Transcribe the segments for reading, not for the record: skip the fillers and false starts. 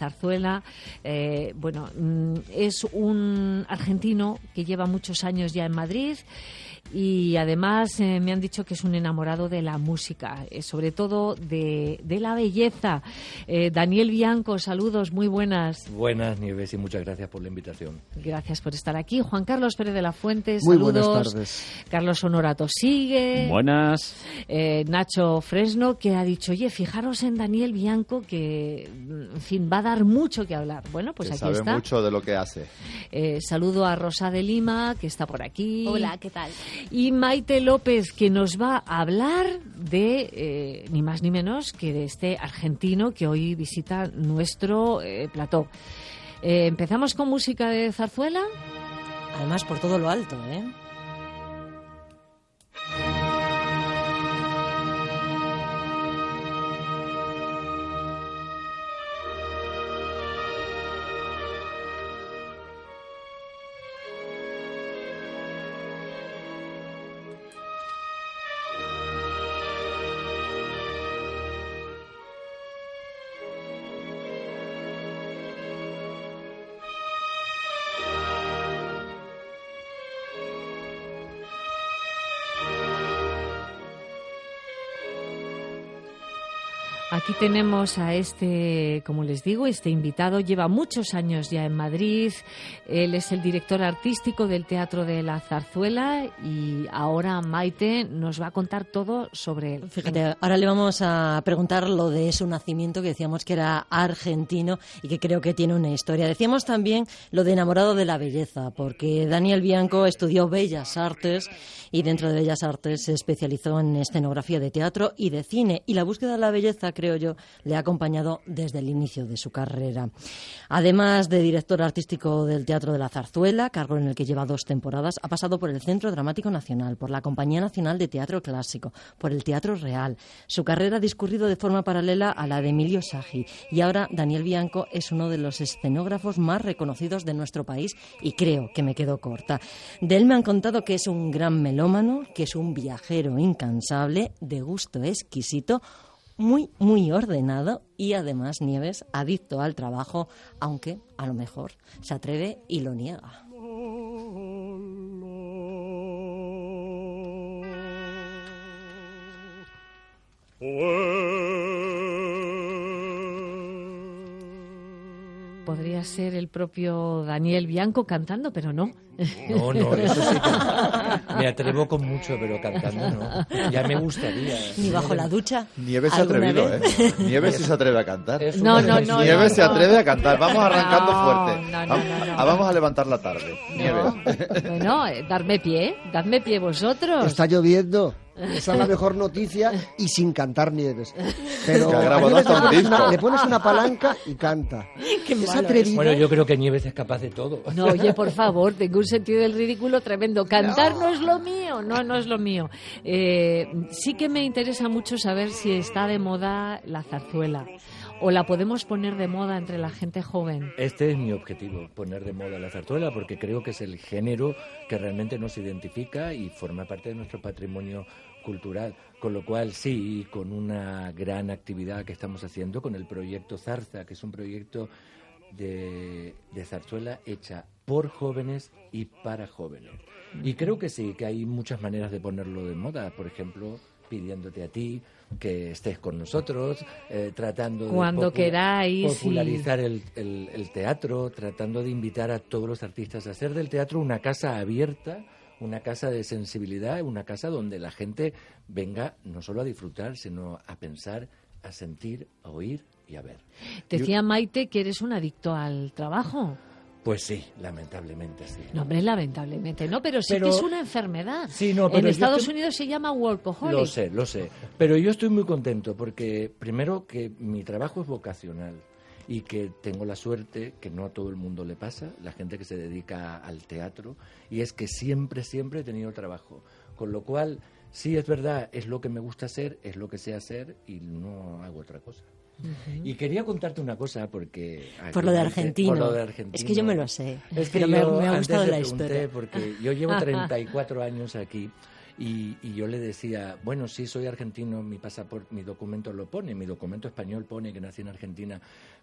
zarzuela. Es un argentino que lleva muchos años ya en Madrid y además me han dicho que es un enamorado de la música, sobre todo de la belleza. Daniel Bianco, saludos, muy buenas. Buenas, Nieves, y muchas gracias por la invitación. Gracias por estar aquí. Juan Carlos Pérez de la Fuente, muy saludos. Buenas tardes. Carlos Honorato sigue. Buenas. Nacho Fresno, que ha dicho, oye, fijaros en Daniel Bianco, que, en fin, va a dar mucho que hablar. Bueno, pues que aquí sabe está. mucho de lo que hace. Saludo a Rosa de Lima, que está por aquí. Hola, ¿qué tal? Y Maite López, que nos va a hablar de, ni más ni menos, que de este argentino que hoy visita nuestro plató. ¿Empezamos con música de zarzuela? Además, por todo lo alto, ¿eh? Aquí tenemos a como les digo, este invitado lleva muchos años ya en Madrid. Él es el director artístico del Teatro de la Zarzuela y ahora Maite nos va a contar todo sobre él. Fíjate, ahora le vamos a preguntar lo de su nacimiento, que decíamos que era argentino y que creo que tiene una historia. Decíamos también lo de enamorado de la belleza, porque Daniel Bianco estudió Bellas Artes y dentro de Bellas Artes se especializó en escenografía de teatro y de cine, y la búsqueda de la belleza, creo yo, le ha acompañado desde el inicio de su carrera. Además de director artístico del Teatro de la Zarzuela, cargo en el que lleva 2 temporadas, ha pasado por el Centro Dramático Nacional, por la Compañía Nacional de Teatro Clásico, por el Teatro Real. Su carrera ha discurrido de forma paralela a la de Emilio Sagi, y ahora Daniel Bianco es uno de los escenógrafos más reconocidos de nuestro país, y creo que me quedo corta. De él me han contado que es un gran melómano, que es un viajero incansable, de gusto exquisito, muy, muy ordenado y además, Nieves, adicto al trabajo, aunque a lo mejor se atreve y lo niega. Podría ser el propio Daniel Bianco cantando, pero no. No, eso sí que me atrevo con mucho, pero cantando no. Ya me gustaría. Ni bajo la ducha. Nieves se ha atrevido, ¿eh? Nieves sí se atreve a cantar. No. Nieves se atreve a cantar. Vamos arrancando fuerte. No. Vamos a levantar la tarde. Nieves. Bueno, dadme pie vosotros. Está lloviendo. Esa es la mejor noticia, y sin cantar Nieves. Pero Que ha grabado hasta un disco. le pones una palanca y canta. Qué Es malo atrevido. Bueno, yo creo que Nieves es capaz de todo. No, oye, por favor, tengo un sentido del ridículo tremendo. Cantar no es lo mío, no es lo mío. Sí que me interesa mucho saber si está de moda la zarzuela. ¿O la podemos poner de moda entre la gente joven? Este es mi objetivo, poner de moda la zarzuela, porque creo que es el género que realmente nos identifica y forma parte de nuestro patrimonio cultural. Con lo cual, sí, con una gran actividad que estamos haciendo con el proyecto Zarza, que es un proyecto de zarzuela hecha por jóvenes y para jóvenes. Y creo que sí, que hay muchas maneras de ponerlo de moda. Por ejemplo, pidiéndote a ti que estés con nosotros, tratando cuando de queráis, popularizar el teatro, tratando de invitar a todos los artistas a hacer del teatro una casa abierta, una casa de sensibilidad, una casa donde la gente venga no solo a disfrutar, sino a pensar, a sentir, a oír y a ver. Decía Maite que eres un adicto al trabajo. Pues sí, lamentablemente sí. No, hombre, lamentablemente no, pero sí que es una enfermedad. Sí, no, en pero Estados Unidos se llama workaholic. Lo sé. Pero yo estoy muy contento porque, primero, que mi trabajo es vocacional y que tengo la suerte, que no a todo el mundo le pasa, la gente que se dedica al teatro, y es que siempre he tenido trabajo. Con lo cual, sí, es verdad, es lo que me gusta hacer, es lo que sé hacer y no hago otra cosa. Uh-huh. Y quería contarte una cosa porque... Por lo de argentino. Es que yo me lo sé. Es que pero me ha gustado la historia. Porque yo llevo 34 años aquí y yo le decía, bueno, sí, soy argentino, mi pasaporte, mi documento lo pone, mi documento español pone que nací en Argentina,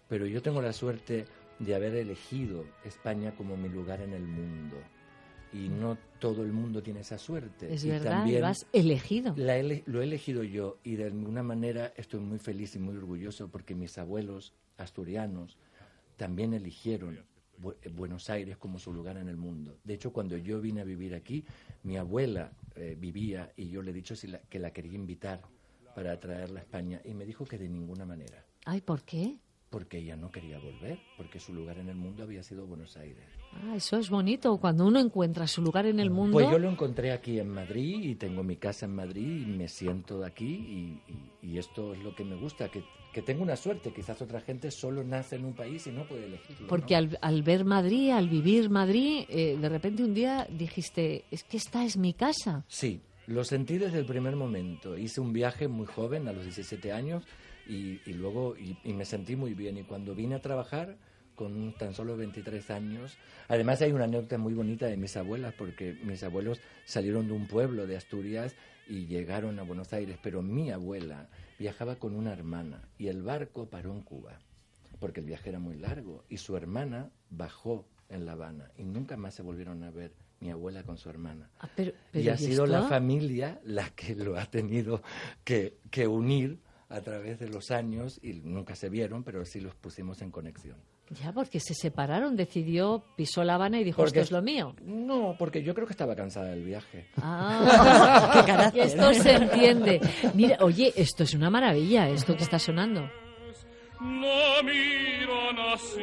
pero yo tengo la suerte de haber elegido España como mi lugar en el mundo. Y no todo el mundo tiene esa suerte. Es y verdad, también lo has elegido. lo he elegido yo, y de alguna manera estoy muy feliz y muy orgulloso porque mis abuelos asturianos también eligieron Buenos Aires como su lugar en el mundo. De hecho, cuando yo vine a vivir aquí, mi abuela vivía, y yo le he dicho que la quería invitar para traerla a España, y me dijo que de ninguna manera. Ay, ¿por qué? Porque ella no quería volver, porque su lugar en el mundo había sido Buenos Aires. Ah, eso es bonito, cuando uno encuentra su lugar en el mundo. Pues yo lo encontré aquí en Madrid, y tengo mi casa en Madrid, y me siento de aquí, y esto es lo que me gusta, que tengo una suerte. Quizás otra gente solo nace en un país y no puede elegirlo. Porque ¿no? al ver Madrid, al vivir Madrid, de repente un día dijiste, es que esta es mi casa. Sí, lo sentí desde el primer momento. Hice un viaje muy joven, a los 17 años, y luego me sentí muy bien. Y cuando vine a trabajar, con tan solo 23 años, además hay una anécdota muy bonita de mis abuelas, porque mis abuelos salieron de un pueblo de Asturias y llegaron a Buenos Aires, pero mi abuela viajaba con una hermana y el barco paró en Cuba, porque el viaje era muy largo, y su hermana bajó en La Habana y nunca más se volvieron a ver, mi abuela con su hermana. Pero y ha sido esto? la familia la que lo ha tenido que unir a través de los años, y nunca se vieron, pero sí los pusimos en conexión. Ya, porque se separaron, pisó La Habana y dijo, Porque esto es lo mío. No, porque yo creo que estaba cansada del viaje. Ah, Qué carácter. esto se entiende. Mira, oye, esto es una maravilla, esto que está sonando. No miran así.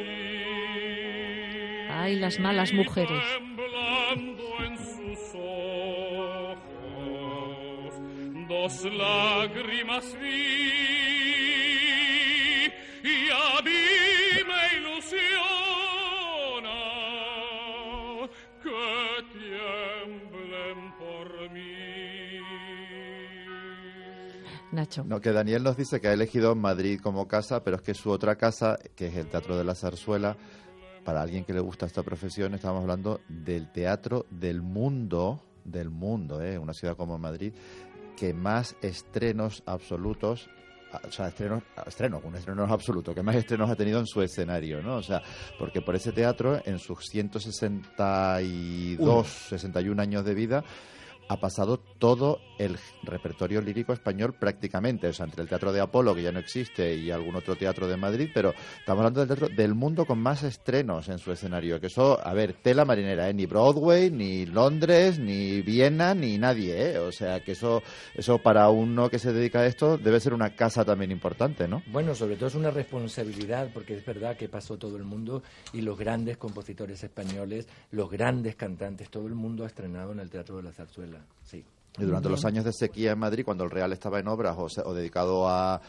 Ay, las malas mujeres. Temblando en sus ojos, dos lágrimas vi, y a mí me ilusiona que tiemblen por mí. Nacho. No, que Daniel nos dice que ha elegido Madrid como casa, pero es que su otra casa, que es el Teatro de la Zarzuela, para alguien que le gusta esta profesión, estamos hablando del teatro del mundo, una ciudad como Madrid, que más estrenos absolutos, o sea, un estreno absoluto, que más estrenos ha tenido en su escenario, ¿no? O sea, porque por ese teatro, en sus 61 años de vida, ha pasado todo el repertorio lírico español prácticamente, o sea, entre el Teatro de Apolo, que ya no existe, y algún otro teatro de Madrid, pero estamos hablando del teatro del mundo con más estrenos en su escenario, que eso, a ver, tela marinera, ni Broadway, ni Londres, ni Viena, ni nadie, o sea, que eso para uno que se dedica a esto debe ser una casa también importante, ¿no? Bueno, sobre todo es una responsabilidad, porque es verdad que pasó todo el mundo, y los grandes compositores españoles, los grandes cantantes, todo el mundo ha estrenado en el Teatro de la Zarzuela, sí. Y durante los años de sequía en Madrid, cuando el Real estaba en obras o dedicado a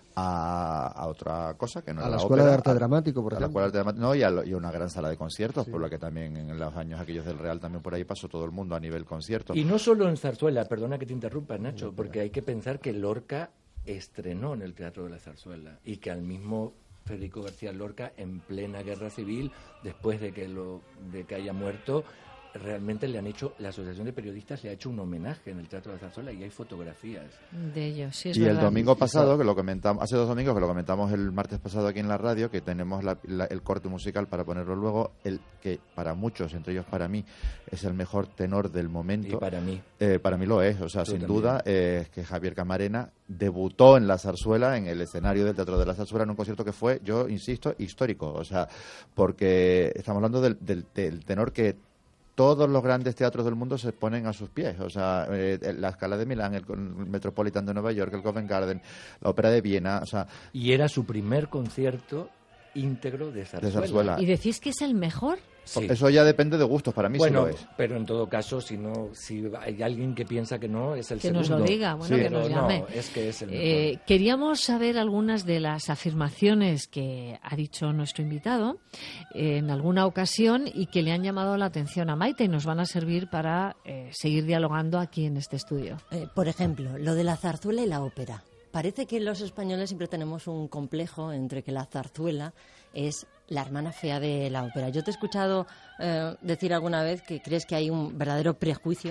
otra cosa que no a era la la Escuela de ópera, Arte Dramático, por a la ejemplo. Escuela de Arte Dramático, no, y a una gran sala de conciertos, por lo que también en los años aquellos del Real también por ahí pasó todo el mundo a nivel concierto. Y no solo en Zarzuela, perdona que te interrumpa, Nacho, porque hay que pensar que Lorca estrenó en el Teatro de la Zarzuela, y que al mismo Federico García Lorca, en plena guerra civil, después de que haya muerto, realmente le han hecho, la Asociación de Periodistas le ha hecho un homenaje en el Teatro de la Zarzuela, y hay fotografías. De ellos, sí, es Y verdad. el domingo pasado, que lo comentamos, hace 2 domingos que lo comentamos el martes pasado aquí en la radio, que tenemos el corte musical para ponerlo luego, el que para muchos, entre ellos para mí, es el mejor tenor del momento. Y para mí. Para mí lo es, o sea, Tú sin también. duda, es que Javier Camarena debutó en la zarzuela, en el escenario del Teatro de la Zarzuela, en un concierto que fue, yo insisto, histórico, o sea, porque estamos hablando del tenor que todos los grandes teatros del mundo se ponen a sus pies, o sea, la Scala de Milán, el Metropolitan de Nueva York, el Covent Garden, la Ópera de Viena, o sea... Y era su primer concierto íntegro de Zarzuela. ¿Y decís que es el mejor? Sí. Eso ya depende de gustos, para mí Bueno, sí lo es. pero en todo caso, si hay alguien que piensa que no, es el Que segundo. nos lo diga, bueno, Sí, que nos pero llame. No, es que es el mejor. Queríamos saber algunas de las afirmaciones que ha dicho nuestro invitado en alguna ocasión y que le han llamado la atención a Maite, y nos van a servir para seguir dialogando aquí en este estudio. Por ejemplo, lo de la zarzuela y la ópera. Parece que los españoles siempre tenemos un complejo entre que la zarzuela es la hermana fea de la ópera. Yo te he escuchado decir alguna vez que crees que hay un verdadero prejuicio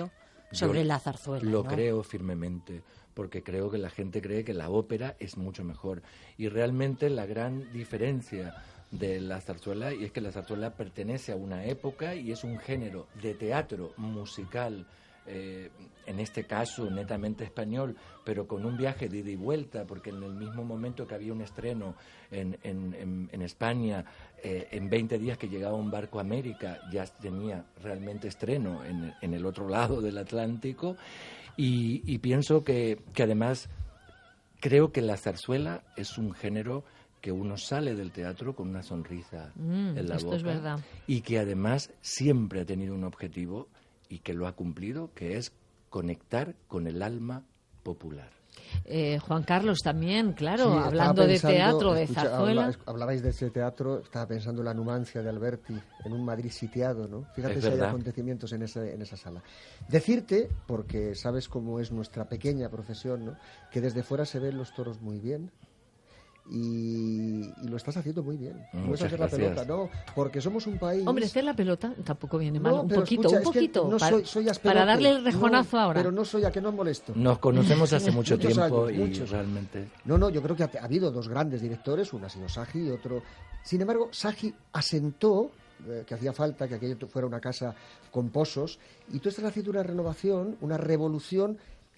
sobre la zarzuela. Lo ¿no? creo firmemente, porque creo que la gente cree que la ópera es mucho mejor. Y realmente la gran diferencia de la zarzuela, y es que la zarzuela pertenece a una época y es un género de teatro musical, en este caso netamente español, pero con un viaje de ida y vuelta, porque en el mismo momento que había un estreno en España, en 20 días que llegaba un barco a América, ya tenía realmente estreno en el otro lado del Atlántico, y pienso que además creo que la zarzuela es un género que uno sale del teatro con una sonrisa en la esto boca, es verdad. y que además siempre ha tenido un objetivo y que lo ha cumplido, que es conectar con el alma popular. Juan Carlos también, claro, Sí, hablando de teatro, de zarzuela. Hablabais de ese teatro, estaba pensando en la Numancia de Alberti, en un Madrid sitiado, ¿no? Fíjate Es si hay verdad. acontecimientos en esa sala. Decirte, porque sabes cómo es nuestra pequeña profesión, ¿no? Que desde fuera se ven los toros muy bien. Y lo estás haciendo muy bien. No es Muchas hacer la gracias. pelota, no, porque somos un país... Hombre, hacer la pelota tampoco viene mal, No, un pero poquito, escucha, un es que poquito, no soy asperote. para darle el rejonazo No, ahora. Pero no soy a que no molesto. Nos conocemos hace mucho Muchos tiempo años, y muchos. realmente... No, yo creo que ha habido dos grandes directores, uno ha sido Sagi y otro... Sin embargo, Sagi asentó que hacía falta que aquello fuera una casa con pozos, y tú estás haciendo una renovación, una revolución,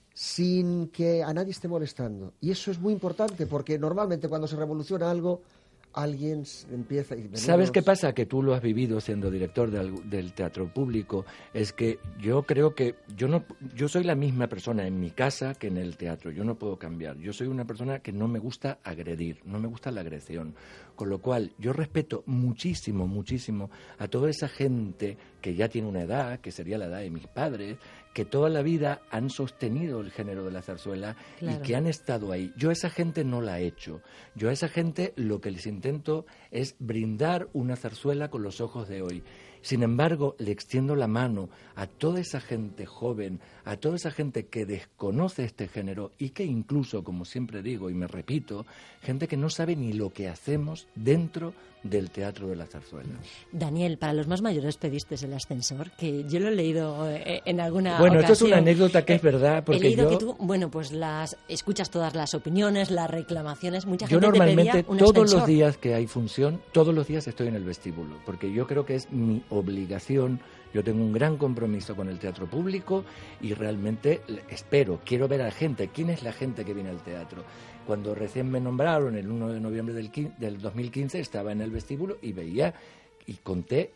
sin que a nadie esté molestando. Y eso es muy importante, porque normalmente cuando se revoluciona algo, alguien empieza... ¿Sabes qué pasa? Que tú lo has vivido siendo director del teatro público. Es que yo creo que yo soy la misma persona en mi casa que en el teatro. Yo no puedo cambiar. Yo soy una persona que no me gusta agredir, no me gusta la agresión. Con lo cual, yo respeto muchísimo, muchísimo a toda esa gente que ya tiene una edad, que sería la edad de mis padres, que toda la vida han sostenido el género de la zarzuela, claro, y que han estado ahí. Yo a esa gente no la he hecho. Yo a esa gente lo que les intento es brindar una zarzuela con los ojos de hoy. Sin embargo, le extiendo la mano a toda esa gente joven, a toda esa gente que desconoce este género y que incluso, como siempre digo y me repito, gente que no sabe ni lo que hacemos dentro del teatro de la zarzuela. Daniel, para los más mayores pediste el ascensor, que yo lo he leído en alguna Bueno, ocasión. esto es una anécdota que es verdad, porque he leído yo... que tú, pues las escuchas todas las opiniones, las reclamaciones, mucha Yo gente te normalmente pedía un todos ascensor. los días que hay función, todos los días estoy en el vestíbulo, porque yo creo que es mi obligación. Yo tengo un gran compromiso con el teatro público y realmente quiero ver a la gente. ¿Quién es la gente que viene al teatro? Cuando recién me nombraron, el 1 de noviembre del 2015, estaba en el vestíbulo y veía y conté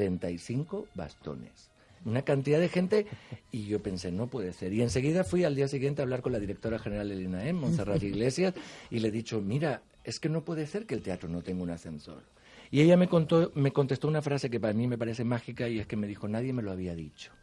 35 bastones. Una cantidad de gente, y yo pensé, no puede ser. Y enseguida fui al día siguiente a hablar con la directora general del INAEM, Montserrat Iglesias, y le he dicho, mira, es que no puede ser que el teatro no tenga un ascensor. Y ella me contestó una frase que para mí me parece mágica, y es que me dijo, nadie me lo había dicho.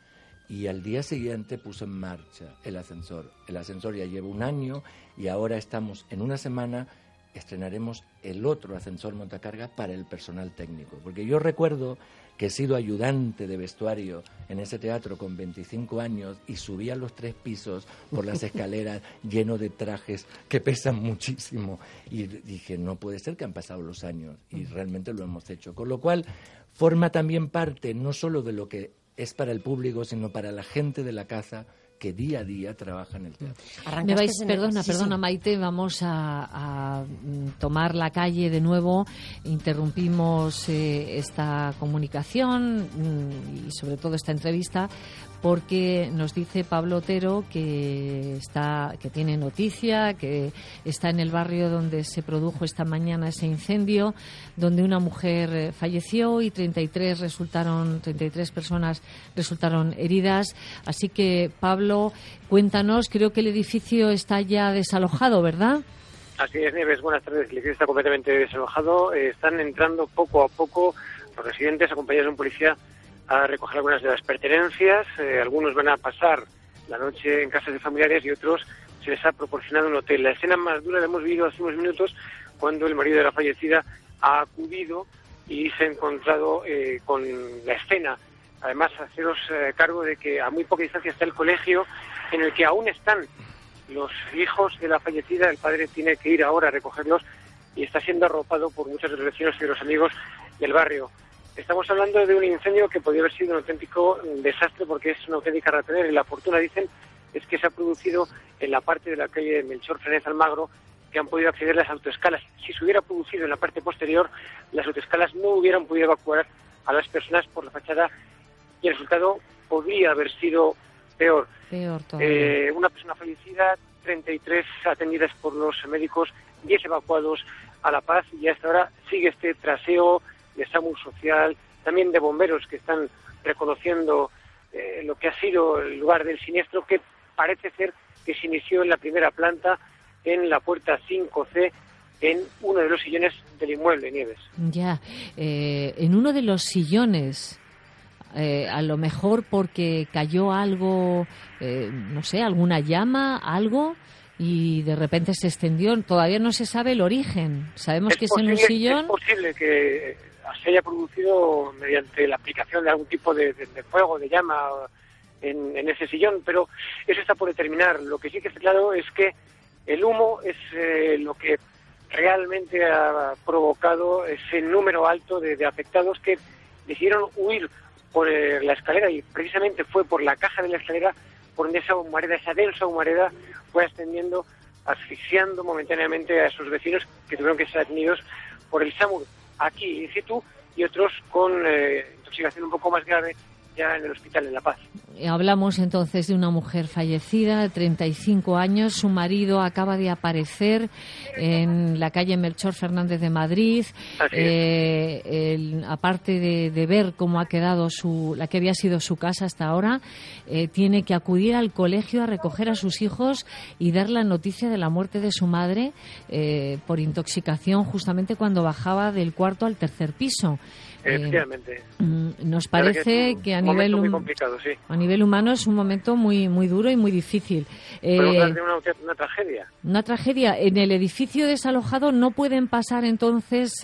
Y al día siguiente puso en marcha el ascensor. El ascensor ya lleva un año y ahora estamos, en una semana, estrenaremos el otro ascensor montacarga para el personal técnico. Porque yo recuerdo que he sido ayudante de vestuario en ese teatro con 25 años y subía los 3 pisos por las escaleras lleno de trajes que pesan muchísimo. Y dije, no puede ser que han pasado los años, y realmente lo hemos hecho. Con lo cual, forma también parte no solo de lo que es para el público, sino para la gente de la casa que día a día trabaja en el teatro. Me vais, perdona, Sí. Maite, vamos a tomar la calle de nuevo. Interrumpimos esta comunicación y sobre todo esta entrevista porque nos dice Pablo Otero que tiene noticia, que está en el barrio donde se produjo esta mañana ese incendio, donde una mujer falleció y 33 personas resultaron heridas. Así que, Pablo, cuéntanos, creo que el edificio está ya desalojado, ¿verdad? Así es, Nieves, buenas tardes. El edificio está completamente desalojado. Están entrando poco a poco los residentes, acompañados de un policía, a recoger algunas de las pertenencias. Algunos van a pasar la noche en casas de familiares y otros se les ha proporcionado un hotel. La escena más dura la hemos vivido hace unos minutos cuando el marido de la fallecida ha acudido y se ha encontrado con la escena. Además, haceros cargo de que a muy poca distancia está el colegio en el que aún están los hijos de la fallecida. El padre tiene que ir ahora a recogerlos y está siendo arropado por muchos de los vecinos y de los amigos del barrio. estamos hablando de un incendio que podría haber sido un auténtico desastre porque es una auténtica ratonera, y la fortuna, dicen, es que se ha producido en la parte de la calle Melchor Fernández Almagro, que han podido acceder las autoescalas. Si se hubiera producido en la parte posterior, las autoescalas no hubieran podido evacuar a las personas por la fachada y el resultado podría haber sido peor. Una persona fallecida, 33 atendidas por los médicos, 10 evacuados a La Paz, y hasta ahora sigue este traseo de SAMUR Social, también de bomberos que están reconociendo lo que ha sido el lugar del siniestro, que parece ser que se inició en la primera planta, en la puerta 5C, en uno de los sillones del inmueble, Nieves. Ya, en uno de los sillones, a lo mejor porque cayó algo, no sé, alguna llama, algo, y de repente se extendió. Todavía no se sabe el origen. Sabemos que es en un sillón. Es posible que se haya producido mediante la aplicación de algún tipo de fuego, de llama en ese sillón, pero eso está por determinar. Lo que sí que está claro es que el humo es lo que realmente ha provocado ese número alto de afectados que decidieron huir por la escalera, y precisamente fue por la caja de la escalera por donde esa humareda, esa densa humareda, fue ascendiendo, asfixiando momentáneamente a esos vecinos que tuvieron que ser atendidos por el SAMUR aquí in situ, y otros con intoxicación un poco más grave ya en el hospital de La Paz. Hablamos entonces de una mujer fallecida de 35 años. Su marido acaba de aparecer en la calle Melchor Fernández de Madrid. Aparte de ver cómo ha quedado la que había sido su casa hasta ahora, tiene que acudir al colegio a recoger a sus hijos y dar la noticia de la muerte de su madre por intoxicación, justamente cuando bajaba del cuarto al tercer piso. Efectivamente. Nos parece que a nivel humano es un momento muy muy duro y muy difícil. Podemos hablar de una tragedia. Una tragedia. En el edificio desalojado no pueden pasar entonces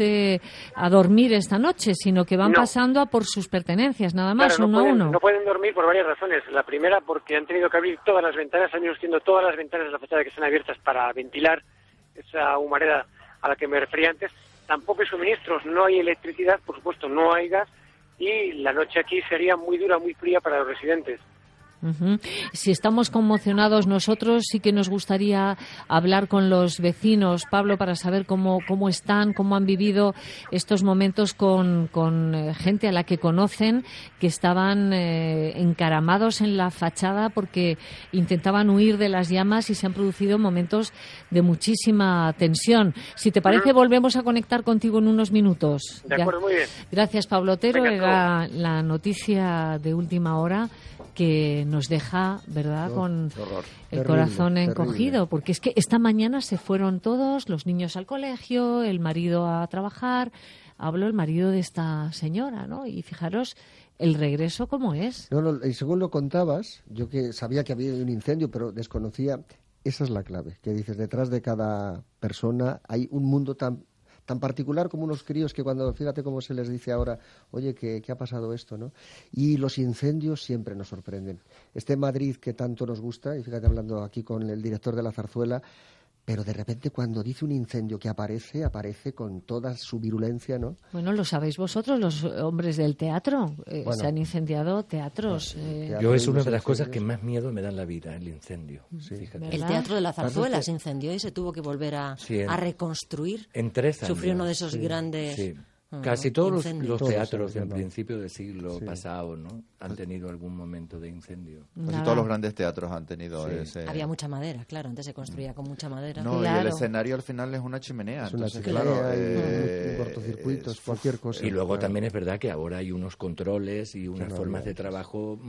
a dormir esta noche, sino que van pasando a por sus pertenencias, nada más, claro, uno a uno. No pueden dormir por varias razones. La primera, porque han tenido que abrir todas las ventanas, han ido haciendo todas las ventanas de la fachada que están abiertas para ventilar esa humareda a la que me refería antes. Tampoco hay suministros, no hay electricidad, por supuesto, no hay gas, y la noche aquí sería muy dura, muy fría para los residentes. Uh-huh. Si estamos conmocionados nosotros, sí que nos gustaría hablar con los vecinos, Pablo, para saber cómo están, cómo han vivido estos momentos con gente a la que conocen, que estaban encaramados en la fachada porque intentaban huir de las llamas, y se han producido momentos de muchísima tensión. Si te parece, volvemos a conectar contigo en unos minutos. De acuerdo, muy bien. Gracias, Pablo Otero. Era la noticia de última hora que nos deja, ¿verdad?, con el corazón encogido, porque es que esta mañana se fueron todos, los niños al colegio, el marido a trabajar. Hablo el marido de esta señora, ¿no? Y fijaros el regreso cómo es. No, y según lo contabas, yo que sabía que había un incendio, pero desconocía, esa es la clave, que dices, detrás de cada persona hay un mundo tan particular como unos críos que cuando, fíjate cómo se les dice ahora, oye, ¿qué ha pasado esto?, ¿no? Y los incendios siempre nos sorprenden. Este Madrid que tanto nos gusta, y fíjate hablando aquí con el director de la Zarzuela, pero de repente cuando dice un incendio que aparece con toda su virulencia, ¿no? Bueno, lo sabéis vosotros, los hombres del teatro. Se han incendiado teatros. Yo es una de las cosas que más miedo me da en la vida, el incendio. Sí. El Teatro de la Zarzuela se incendió y se tuvo que volver a reconstruir. En 3 años. Sufrió uno de esos grandes... Sí. Casi todos los teatros del principio del siglo pasado, ¿no?, han tenido algún momento de incendio. Casi todos los grandes teatros han tenido ese... Había mucha madera, claro, antes se construía con mucha madera. No, claro. Y el escenario al final es una chimenea. Es entonces, una chimenea, claro, cortocircuitos, cualquier cosa. Y luego también es verdad que ahora hay unos controles y unas formas de trabajo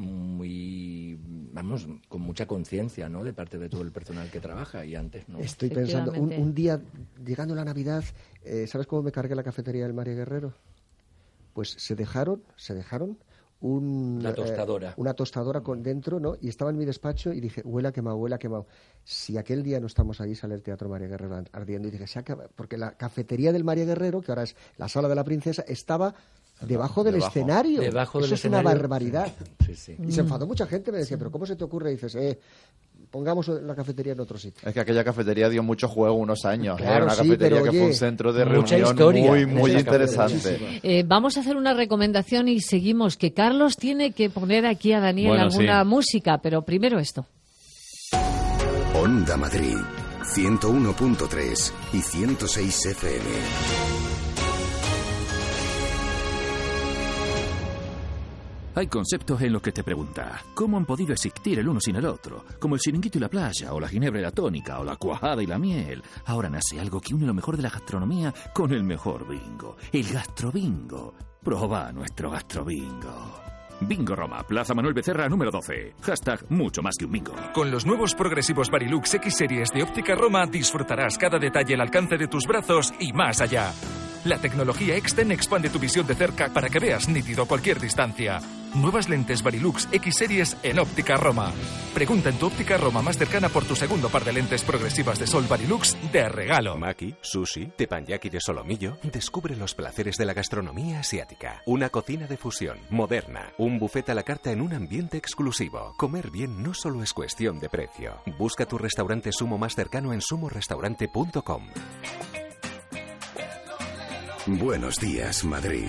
con mucha conciencia, ¿no?, de parte de todo el personal que trabaja, y antes no. Estoy pensando, un día, llegando la Navidad, ¿sabes cómo me cargué la cafetería del María Guerrero? Pues se dejaron una tostadora con dentro, ¿no? Y estaba en mi despacho y dije, huele a quemado. Si aquel día no estamos ahí, sale el Teatro María Guerrero ardiendo. Y dije, porque la cafetería del María Guerrero, que ahora es la Sala de la Princesa, estaba debajo del escenario. Eso es una barbaridad. Sí. Y se enfadó mucha gente, me decía, pero ¿cómo se te ocurre? Y dices, pongamos la cafetería en otro sitio. Es que aquella cafetería dio mucho juego unos años. Claro, Era una sí, cafetería pero, que fue oye, un centro de mucha reunión historia muy en esa interesante. Vamos a hacer una recomendación y seguimos, que Carlos tiene que poner aquí a Daniel alguna música, pero primero esto. Onda Madrid, 101.3 y 106 FM. Hay conceptos en los que te preguntas, ¿cómo han podido existir el uno sin el otro? Como el chiringuito y la playa, o la ginebra y la tónica, o la cuajada y la miel. Ahora nace algo que une lo mejor de la gastronomía con el mejor bingo. El gastrobingo. Proba nuestro gastrobingo. Bingo Roma, Plaza Manuel Becerra, número 12. Hashtag mucho más que un bingo. Con los nuevos progresivos Varilux X Series de Óptica Roma disfrutarás cada detalle al alcance de tus brazos y más allá. La tecnología Exten expande tu visión de cerca para que veas nítido a cualquier distancia. Nuevas lentes Varilux X Series en Óptica Roma. Pregunta en tu Óptica Roma más cercana por tu segundo par de lentes progresivas de sol Varilux de regalo. Maki, sushi, teppanyaki de solomillo. Descubre los placeres de la gastronomía asiática. Una cocina de fusión, moderna. Un buffet a la carta en un ambiente exclusivo. Comer bien no solo es cuestión de precio. Busca tu restaurante Sumo más cercano en sumorestaurante.com. Buenos días, Madrid.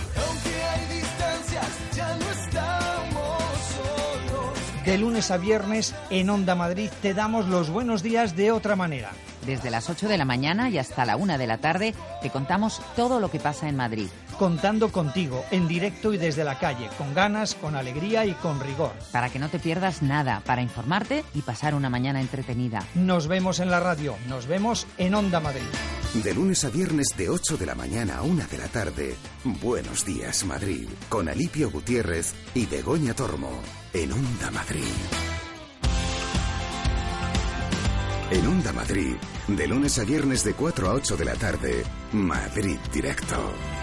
De lunes a viernes en Onda Madrid te damos los buenos días de otra manera. Desde las 8 de la mañana y hasta la 1 de la tarde te contamos todo lo que pasa en Madrid. Contando contigo, en directo y desde la calle, con ganas, con alegría y con rigor. Para que no te pierdas nada, para informarte y pasar una mañana entretenida. Nos vemos en la radio, nos vemos en Onda Madrid. De lunes a viernes de 8 de la mañana a 1 de la tarde, Buenos días, Madrid, con Alipio Gutiérrez y Begoña Tormo, en Onda Madrid. En Onda Madrid, de lunes a viernes de 4 a 8 de la tarde, Madrid Directo.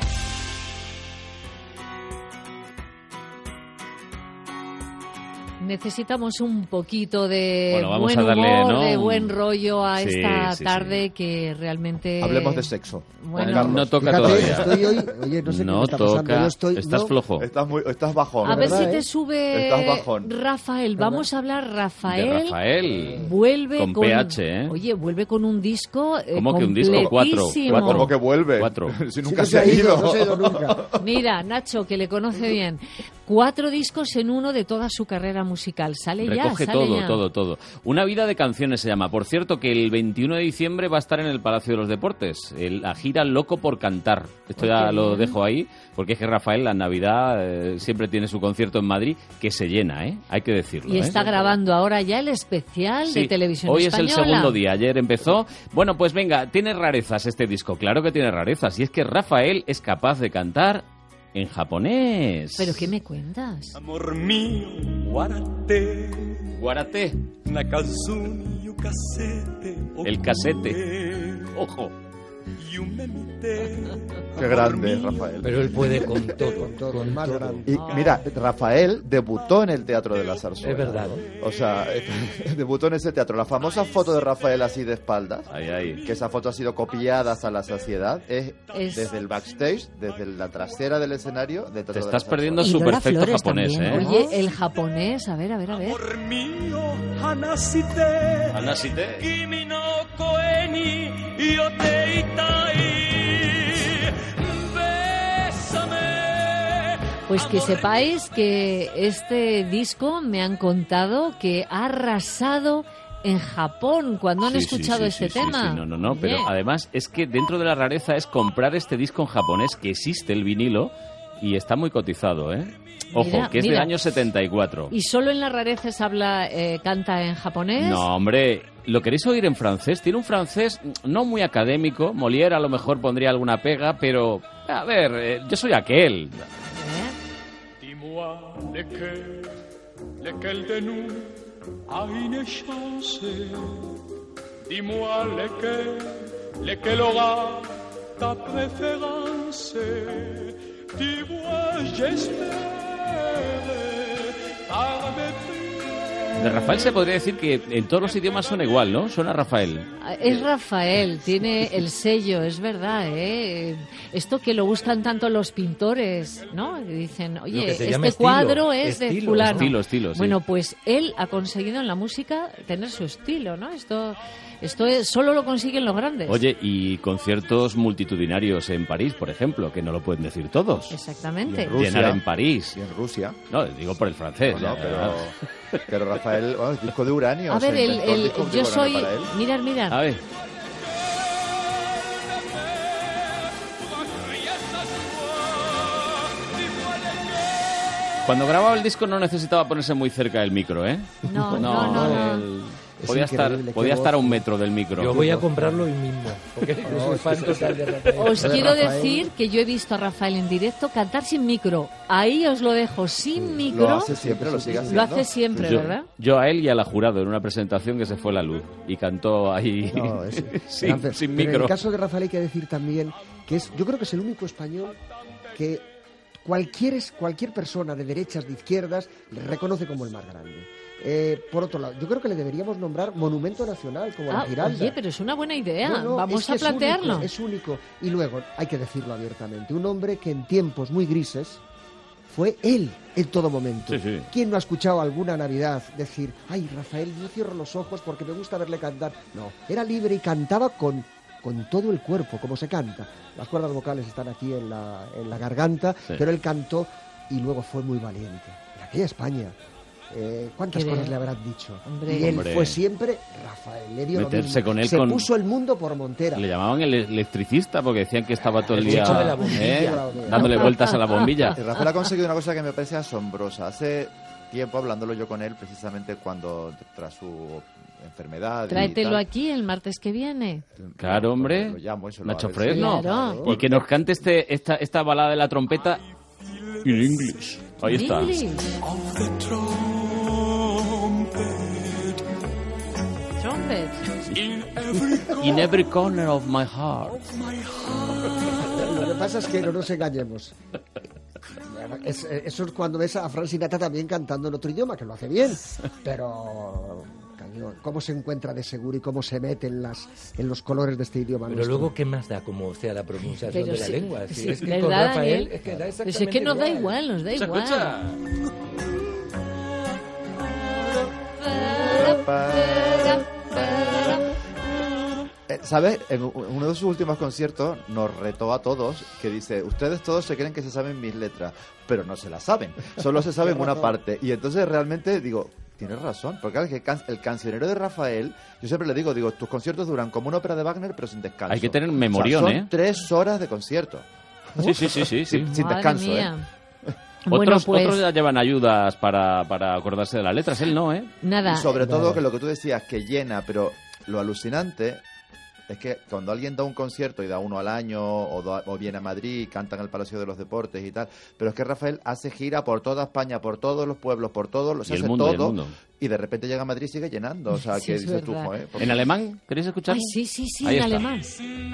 Necesitamos un poquito de vamos buen a darle, humor, ¿no? de buen rollo a Sí, esta sí, tarde que realmente... Hablemos de sexo. Bueno, No toca Fíjate, todavía. estoy hoy, oye, no sé qué me está pasando. Yo estoy, Estás flojo. Estás bajón. A ver ¿verdad, si te eh? sube Estás bajón. Rafael. Vamos a hablar, Rafael. De Rafael. Vuelve Con PH, ¿eh? Oye, vuelve con un disco ¿Cómo que un disco? Cuatro. ¿Cómo que vuelve? 4. Si nunca Sí, se ha ido. no se ha ido nunca. Mira, Nacho, que le conoce bien. 4 discos en uno de toda su carrera musical. Sale Recoge ya, sale todo, ya. todo. Una vida de canciones se llama. Por cierto, que el 21 de diciembre va a estar en el Palacio de los Deportes. La gira Loco por Cantar. Esto ya Qué lo bien. dejo ahí, porque es que Rafael, la Navidad, siempre tiene su concierto en Madrid, que se llena, ¿eh? Hay que decirlo. Y está grabando ahora ya el especial de Sí, televisión hoy española. es el segundo día, ayer empezó. Bueno, pues venga, tiene rarezas este disco, claro que tiene rarezas. Y es que Rafael es capaz de cantar en japonés. ¿Pero qué me cuentas? Amor mío, guarate. Guarate. Nakazumi yukasete. El casete. Ojo. Qué grande, Rafael. Pero él puede con todo. Con todo, el más grande. Y mira, Rafael debutó en el Teatro de la Zarzuela. Es verdad. O sea, debutó en ese teatro. La famosa foto de Rafael así de espaldas, Ahí. que esa foto ha sido copiada hasta la saciedad, es desde el backstage, desde la trasera del escenario del Teatro Te de estás la perdiendo Zarzuela. su Lola perfecto Flores japonés, también, ¿eh? Oye, el japonés, a ver. Amor mío, hanashite. Hanashite. Kimi no koe ni yote itai. Pues que sepáis que este disco me han contado que ha arrasado en Japón cuando han escuchado este tema. Sí, no, pero Oye, además es que dentro de la rareza es comprar este disco en japonés, que existe el vinilo y está muy cotizado, ¿eh? Ojo, Mira, que es del mira. año 74. ¿Y solo en las rareces canta en japonés? No, hombre, ¿lo queréis oír en francés? Tiene un francés no muy académico. Molière a lo mejor pondría alguna pega, pero, a ver, yo soy aquel. Dis-moi lequel de nous a une chance. Dis-moi lequel aura ta préférence. Dis-moi, j'espère par mes prières De Rafael se podría decir que en todos los idiomas suena igual, ¿no? Suena Rafael. Es Rafael, tiene el sello, es verdad, ¿eh? Esto que lo buscan tanto los pintores, ¿no? Que dicen, oye, este cuadro es de fulano. Estilo, sí. Bueno, pues él ha conseguido en la música tener su estilo, ¿no? Esto solo lo consiguen los grandes. Oye, y conciertos multitudinarios en París, por ejemplo, que no lo pueden decir todos. Exactamente. Llenar en París. Y en Rusia. No, digo por el francés. Bueno, pero Rafael, bueno, es disco de uranio. A ver, yo soy... Mirad. A ver. Cuando grababa el disco no necesitaba ponerse muy cerca del micro, ¿eh? No. Podía estar a 1 metro del micro. Yo voy a comprarlo hoy mismo, porque yo soy fan total de Rafael. Os quiero decir que yo he visto a Rafael en directo cantar sin micro. Ahí os lo dejo, sin micro. Lo hace siempre, lo sigue haciendo. Lo hace siempre, ¿verdad? Yo a él y a la jurado en una presentación que se fue la luz y cantó ahí sin micro. En el caso de Rafael hay que decir también que yo creo que es el único español que cualquier persona de derechas, de izquierdas, le reconoce como el más grande. Por otro lado, yo creo que le deberíamos nombrar monumento nacional, como la Giralda. Oye, pero es una buena idea. No, vamos a plantearlo. Es único. Y luego, hay que decirlo abiertamente, un hombre que en tiempos muy grises fue él en todo momento. Sí. ¿Quién no ha escuchado alguna Navidad decir, ay, Rafael, yo cierro los ojos porque me gusta verle cantar? No, era libre y cantaba con todo el cuerpo, como se canta. Las cuerdas vocales están aquí en la garganta, pero él cantó y luego fue muy valiente. En aquella España, ¿cuántas cosas le habrán dicho? Y él fue siempre Rafael, le dio meterse lo mismo. Con él se puso el mundo por montera. Le llamaban el electricista porque decían que estaba todo el día bombilla, dándole vueltas a la bombilla. Y Rafael ha conseguido una cosa que me parece asombrosa. Hace tiempo hablándolo yo con él, precisamente cuando tras su enfermedad. Tráetelo aquí el martes que viene. Claro, hombre. Nacho Fresno. Claro. Y que nos cante esta balada de la trompeta en inglés. Ahí está. Trumpet. In every corner of my heart. Lo que pasa es que no nos engañemos. Eso es cuando ves a Frank Sinatra también cantando en otro idioma, que lo hace bien, pero cómo se encuentra de seguro y cómo se mete en los colores de este idioma. Pero luego, ¿qué más da como sea la pronunciación de la lengua? Sí, es que con Rafael es que da Es exactamente que nos da igual, nos da igual. ¿Sabes? En uno de sus últimos conciertos nos retó a todos, que dice, ustedes todos se creen que se saben mis letras, pero no se las saben, solo se saben una parte. Y entonces realmente digo, tienes razón, porque el cancionero de Rafael, yo siempre le digo, tus conciertos duran como una ópera de Wagner, pero sin descanso. Hay que tener memorión, son 3 horas de concierto. Sí. Sin descanso, mía. Otros ya llevan ayudas para acordarse de las letras, él no, ¿eh? Nada. Y sobre todo que lo que tú decías, que llena, pero lo alucinante es que cuando alguien da un concierto y da uno al año o viene a Madrid, canta en el Palacio de los Deportes y tal, pero es que Rafael hace gira por toda España, por todos los pueblos, por todos los, hace todo y de repente llega a Madrid y sigue llenando, o sea, sí, que dices tú, ¿En alemán? ¿Queréis escucharlo? Ay, sí, Ahí en está. alemán.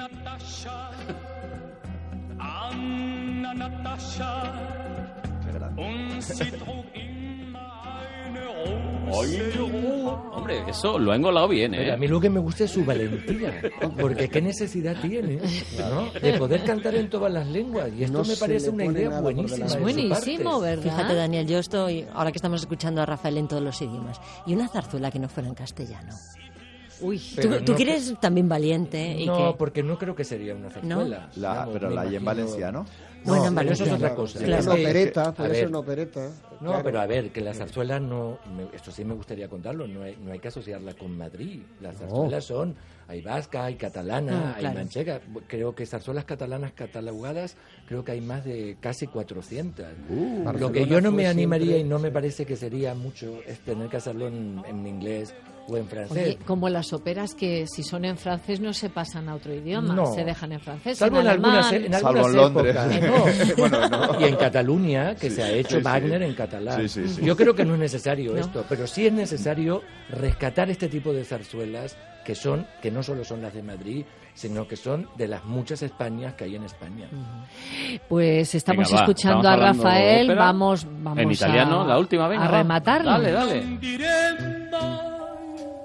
Hombre, eso lo ha engolado bien, ¿eh? Pero a mí lo que me gusta es su valentía, porque qué necesidad tiene, ¿no? De poder cantar en todas las lenguas, y esto me parece una idea buenísima. Es buenísimo, ¿verdad? Fíjate, Daniel, yo estoy, ahora que estamos escuchando a Rafael en todos los idiomas, y una zarzuela que no fuera en castellano. Uy, tú que eres también valiente. No, porque no creo que sería una zarzuela. ¿No? Pero la hay en valenciano. Bueno, en pero eso es valenciano. otra cosa. Claro. Una opereta, puede ser una opereta. No, claro. pero a ver, que la zarzuela esto sí me gustaría contarlo, no hay que asociarla con Madrid. Las zarzuelas hay vasca, hay catalana, hay manchega. Creo que zarzuelas catalanas catalogadas, creo que hay más de casi 400. Lo que yo no me animaría y no me parece que sería mucho es tener que hacerlo en inglés o en francés. Oye, como las óperas que si son en francés no se pasan a otro idioma, No. se dejan en francés, Salvo en algunas Salvo en Londres. épocas. Bueno, no. Y en Cataluña, que se ha hecho Wagner en catalán. Sí. Yo creo que no es necesario esto, pero sí es necesario rescatar este tipo de zarzuelas que no solo son las de Madrid, sino que son de las muchas Españas que hay en España. Pues estamos Venga, escuchando a estamos hablando Rafael, ópera. vamos en italiano, la última, venga, a rematarlo. Dale. mai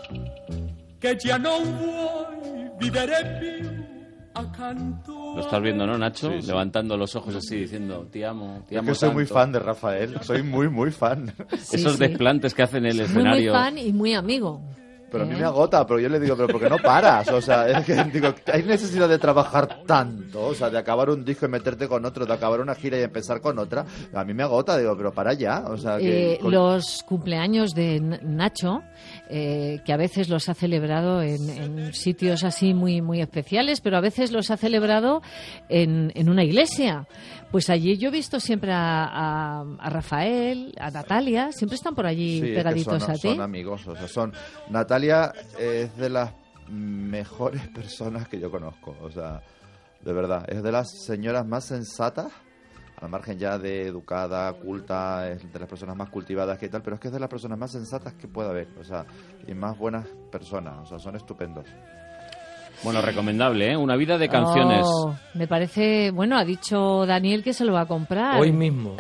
che già non vuoi vivere più accanto. Lo estás viendo, ¿no, Nacho? Sí, sí. Levantando los ojos así, diciendo, te amo, te Es amo que soy muy tanto". fan de Rafael, soy muy fan. Sí, Esos sí. desplantes que hacen en el Muy escenario. fan y muy amigo. Pero a mí me agota, pero yo le digo, pero ¿por qué no paras? O sea, es que digo, hay necesidad de trabajar tanto, o sea, de acabar un disco y meterte con otro, de acabar una gira y empezar con otra. A mí me agota, digo, pero para ya, o sea, que... Los cumpleaños de Nacho, que a veces los ha celebrado en sitios así muy especiales, pero a veces los ha celebrado en una iglesia. Pues allí yo he visto siempre a Rafael, a Natalia, siempre están por allí Sí, es que pegaditos a ti. son amigos, o sea, Natalia es de las mejores personas que yo conozco, o sea, de verdad, es de las señoras más sensatas, al margen ya de educada, culta, es de las personas más cultivadas que tal, pero es que es de las personas más sensatas que pueda haber, o sea, y más buenas personas, o sea, son estupendos. Bueno, recomendable, ¿eh? Una vida de canciones. Oh, me parece, bueno, ha dicho Daniel que se lo va a comprar. Hoy mismo.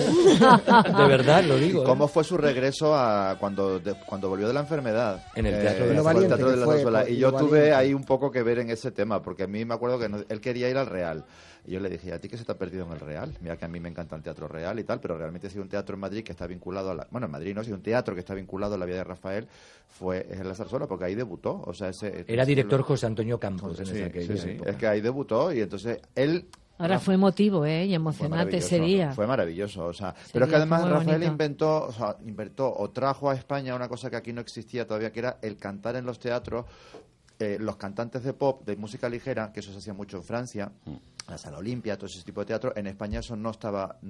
De verdad, lo digo. ¿Y cómo fue su regreso cuando volvió de la enfermedad? En el Teatro de la fue el Teatro de la fue, Zarzuela. Y lo yo tuve valiente. ahí un poco que ver en ese tema, porque a mí me acuerdo que él quería ir al Real. Y yo le dije, ¿a ti qué se te ha perdido en el Real? Mira que a mí me encanta el Teatro Real y tal, pero realmente ha sido un teatro en Madrid que está vinculado a la... Bueno, en Madrid no, ha sido un teatro que está vinculado a la vida de Rafael, es en la Zarzuela, porque ahí debutó. O sea, Era director José Antonio Campos en Sí, aquella sí, época. es que ahí debutó y entonces él... Ahora fue emotivo, y Fue emocionante ese maravilloso, día. Fue maravilloso, o sea, Ese pero es que día además fue muy Rafael bonito. inventó o trajo a España una cosa que aquí no existía todavía, que era el cantar en los teatros. Los cantantes de pop, de música ligera, que eso se hacía mucho en Francia, la Sala Olimpia, todo ese tipo de teatro, en España eso no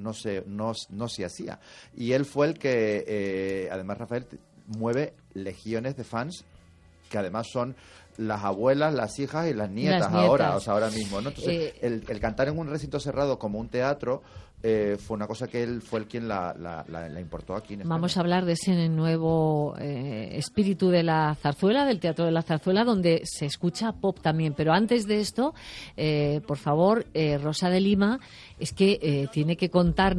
se hacía. Y él fue el que, además Rafael, mueve legiones de fans que además son las abuelas, las hijas y las nietas, ahora mismo, ¿no? Entonces, el cantar en un recinto cerrado como un teatro fue una cosa que él fue el quien la importó aquí en España. Vamos a hablar de ese nuevo espíritu de la zarzuela, del Teatro de la Zarzuela, donde se escucha pop también. Pero antes de esto, por favor, Rosa de Lima, es que tiene que contar